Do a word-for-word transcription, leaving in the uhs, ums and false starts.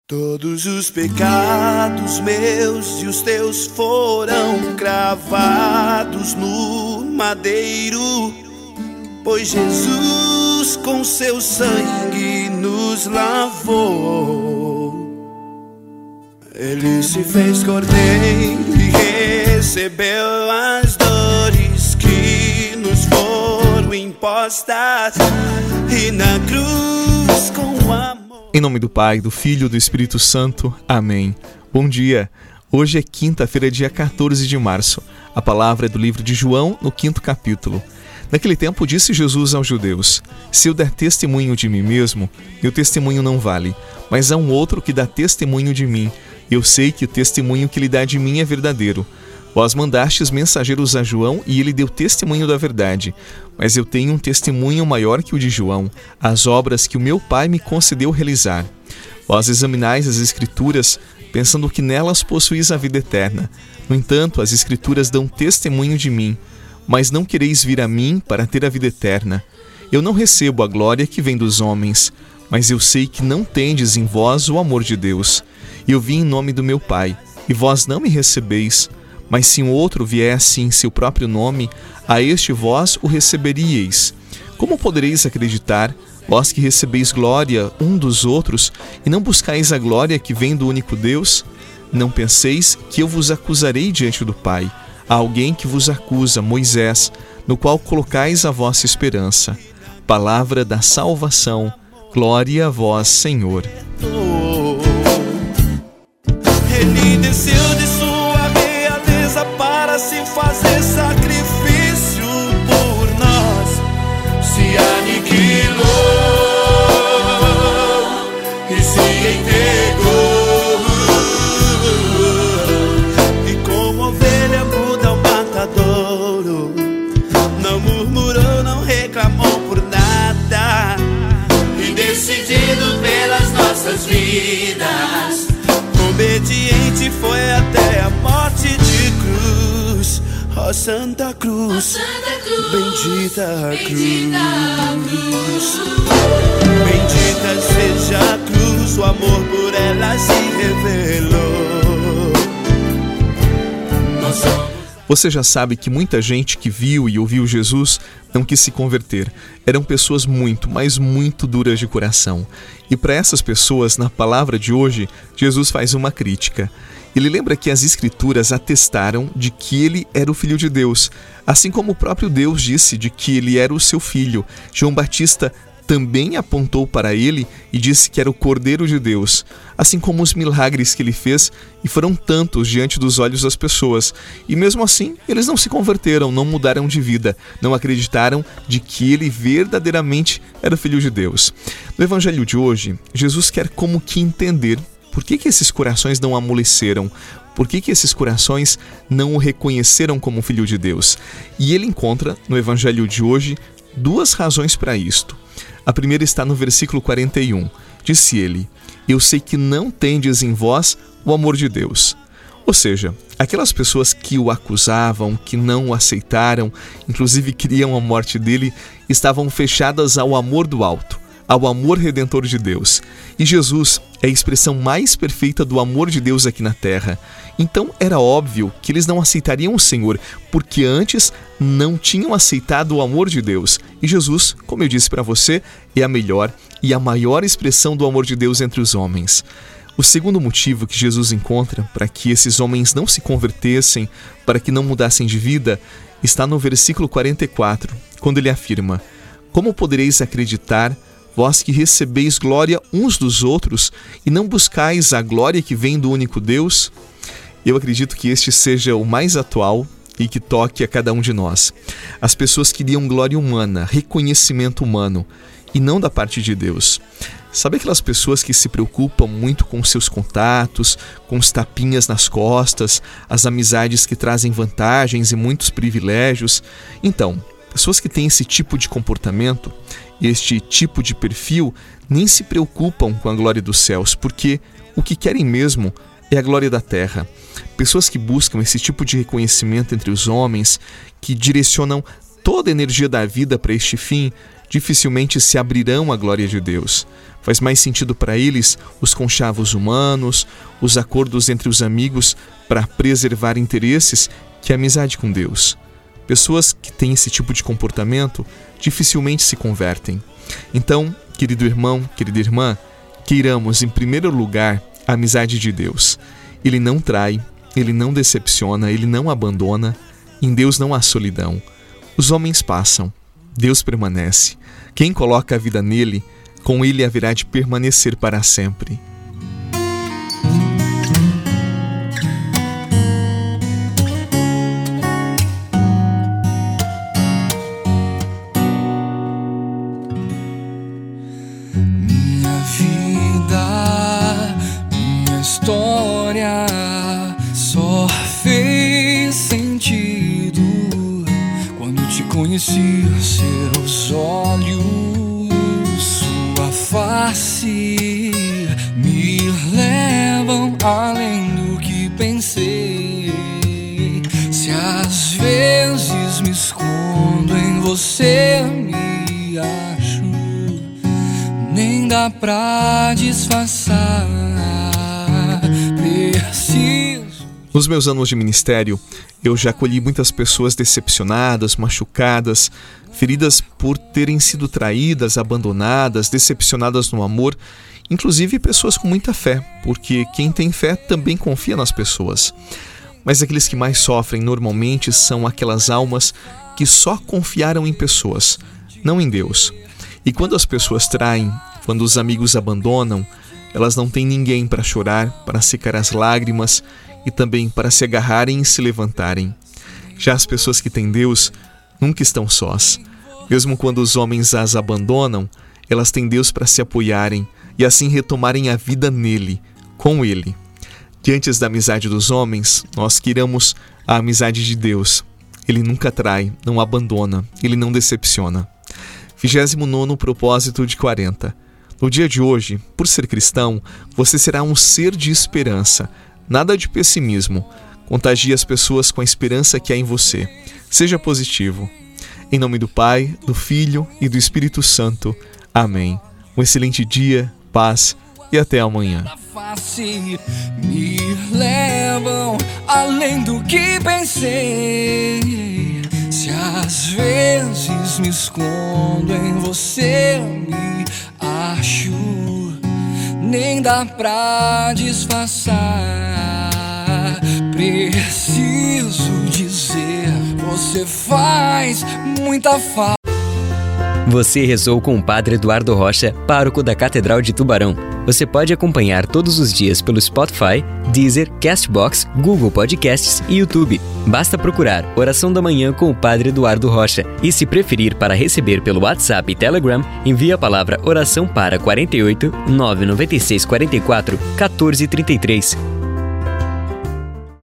Todos os pecados meus e os teus foram cravados no madeiro, pois Jesus com seu sangue nos lavou. Ele se fez cordeiro e recebeu as dores que nos foram impostas, e na cruz com amor. Em nome do Pai, do Filho e do Espírito Santo. Amém. Bom dia. Hoje é quinta-feira, dia quatorze de março. A palavra é do livro de João, no quinto capítulo. Naquele tempo disse Jesus aos judeus: se eu der testemunho de mim mesmo, meu testemunho não vale, mas há um outro que dá testemunho de mim. Eu sei que o testemunho que ele dá de mim é verdadeiro. Vós mandastes mensageiros a João e ele deu testemunho da verdade. Mas eu tenho um testemunho maior que o de João, as obras que o meu Pai me concedeu realizar. Vós examinais as Escrituras, pensando que nelas possuís a vida eterna. No entanto, as Escrituras dão testemunho de mim, mas não quereis vir a mim para ter a vida eterna. Eu não recebo a glória que vem dos homens, mas eu sei que não tendes em vós o amor de Deus. Eu vim em nome do meu Pai, e vós não me recebeis. Mas se um outro viesse em seu próprio nome, a este vós o receberíeis. Como podereis acreditar, vós que recebeis glória um dos outros, e não buscais a glória que vem do único Deus? Não penseis que eu vos acusarei diante do Pai. Há alguém que vos acusa, Moisés, no qual colocais a vossa esperança. Palavra da salvação. Glória a vós, Senhor. Ele desceu de sua realeza para se fazer sacrifício por nós. Se aniquilou e se entregou, e como ovelha muda ao matadouro, não murmurou, não reclamou por nada, e decidido pelas nossas vidas, obediente foi até a morte de cruz. Ó Santa Cruz, oh, Santa Cruz, bendita, bendita cruz. cruz. Bendita seja a cruz, o amor por ela se revelou. Nossa. Você já sabe que muita gente que viu e ouviu Jesus não quis se converter. Eram pessoas muito, mas muito duras de coração. E para essas pessoas, na palavra de hoje, Jesus faz uma crítica. Ele lembra que as Escrituras atestaram de que ele era o Filho de Deus, assim como o próprio Deus disse de que ele era o seu Filho. João Batista também apontou para ele e disse que era o Cordeiro de Deus, assim como os milagres que ele fez, e foram tantos diante dos olhos das pessoas. E mesmo assim, eles não se converteram, não mudaram de vida, não acreditaram de que ele verdadeiramente era o Filho de Deus. No Evangelho de hoje, Jesus quer como que entender por que que esses corações não amoleceram, por que que esses corações não o reconheceram como Filho de Deus. E ele encontra, no Evangelho de hoje, duas razões para isto. A primeira está no versículo quarenta e um. Disse ele: eu sei que não tendes em vós o amor de Deus. Ou seja, aquelas pessoas que o acusavam, que não o aceitaram, inclusive queriam a morte dele, estavam fechadas ao amor do alto, ao amor redentor de Deus. E Jesus é a expressão mais perfeita do amor de Deus aqui na terra. Então era óbvio que eles não aceitariam o Senhor, porque antes não tinham aceitado o amor de Deus. E Jesus, como eu disse para você, é a melhor e a maior expressão do amor de Deus entre os homens. O segundo motivo que Jesus encontra para que esses homens não se convertessem, para que não mudassem de vida, está no versículo quarenta e quatro, quando ele afirma: como podereis acreditar, vós que recebeis glória uns dos outros, e não buscais a glória que vem do único Deus? Eu acredito que este seja o mais atual e que toque a cada um de nós. As pessoas queriam glória humana, reconhecimento humano, e não da parte de Deus. Sabe aquelas pessoas que se preocupam muito com seus contatos, com os tapinhas nas costas, as amizades que trazem vantagens e muitos privilégios? Então, pessoas que têm esse tipo de comportamento, este tipo de perfil, nem se preocupam com a glória dos céus, porque o que querem mesmo é a glória da terra. Pessoas que buscam esse tipo de reconhecimento entre os homens, que direcionam toda a energia da vida para este fim, dificilmente se abrirão à glória de Deus. Faz mais sentido para eles os conchavos humanos, os acordos entre os amigos para preservar interesses, que a amizade com Deus. Pessoas que têm esse tipo de comportamento dificilmente se convertem. Então, querido irmão, querida irmã, queiramos em primeiro lugar a amizade de Deus. Ele não trai, Ele não decepciona, Ele não abandona. Em Deus não há solidão. Os homens passam, Deus permanece. Quem coloca a vida nele, com Ele haverá de permanecer para sempre. Minha vida, minha história só fez sentido quando te conheci. Seus olhos, sua face me levam além do que pensei. Se às vezes me escondo em você, me acho, nem dá pra disfarçar. Preciso. Nos meus anos de ministério, eu já acolhi muitas pessoas decepcionadas, machucadas, feridas por terem sido traídas, abandonadas, decepcionadas no amor, inclusive pessoas com muita fé, porque quem tem fé também confia nas pessoas. Mas aqueles que mais sofrem normalmente são aquelas almas que só confiaram em pessoas, não em Deus. E quando as pessoas traem, quando os amigos abandonam, elas não têm ninguém para chorar, para secar as lágrimas e também para se agarrarem e se levantarem. Já as pessoas que têm Deus nunca estão sós. Mesmo quando os homens as abandonam, elas têm Deus para se apoiarem e assim retomarem a vida nele, com Ele. Diante da amizade dos homens, nós queiramos a amizade de Deus. Ele nunca trai, não abandona, Ele não decepciona. vigésimo nono propósito de quarenta. No dia de hoje, por ser cristão, você será um ser de esperança, nada de pessimismo. Contagie as pessoas com a esperança que há em você. Seja positivo. Em nome do Pai, do Filho e do Espírito Santo. Amém. Um excelente dia, paz e até amanhã. Face me levam além do que pensei. Se às vezes me escondo em você, me acho, nem dá pra disfarçar. Preciso dizer, você faz muita falta. Você rezou com o Padre Eduardo Rocha, pároco da Catedral de Tubarão. Você pode acompanhar todos os dias pelo Spotify, Deezer, Castbox, Google Podcasts e YouTube. Basta procurar Oração da Manhã com o Padre Eduardo Rocha. E se preferir para receber pelo WhatsApp e Telegram, envie a palavra oração para quarenta e oito, nove nove seis, quarenta e quatro, quatorze, trinta e três.